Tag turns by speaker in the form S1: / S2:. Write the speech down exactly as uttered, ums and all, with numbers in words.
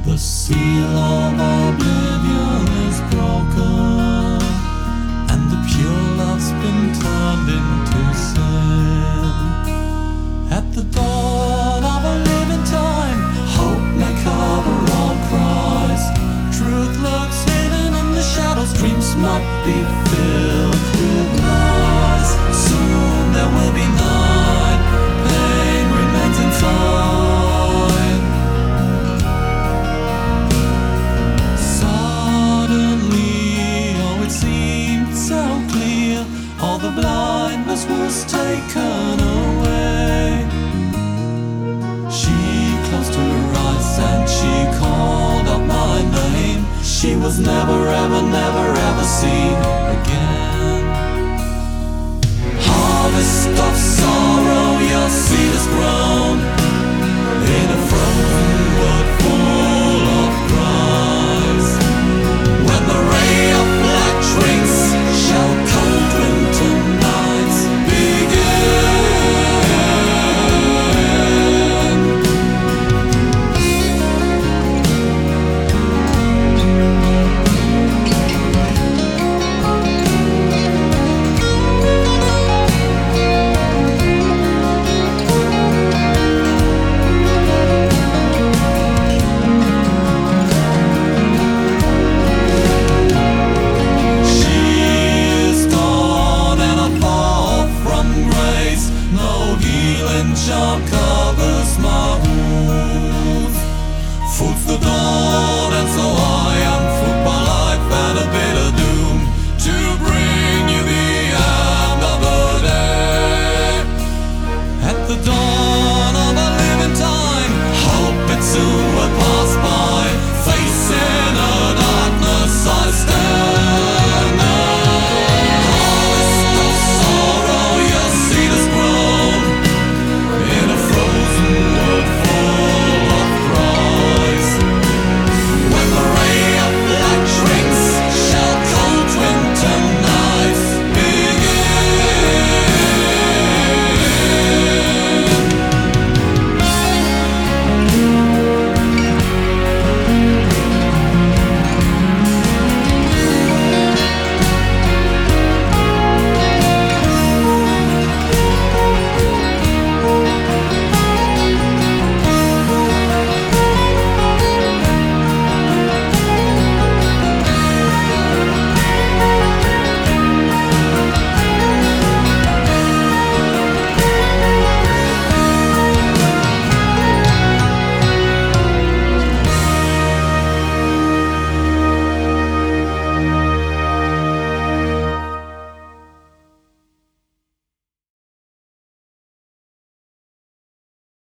S1: The seal of oblivion is broken, and the pure love's been turned into sin. At the dawn of a living time, hope may cover all cries. Truth lurks hidden in the shadows, dreams might be filled with lies. Soon there will be night, pain remains inside. Suddenly, oh it seemed so clear, all the blindness was taken away. She closed her eyes and she called out my name. She was never ever, never ever seen again. Harvest of sorrow, your seed is grown.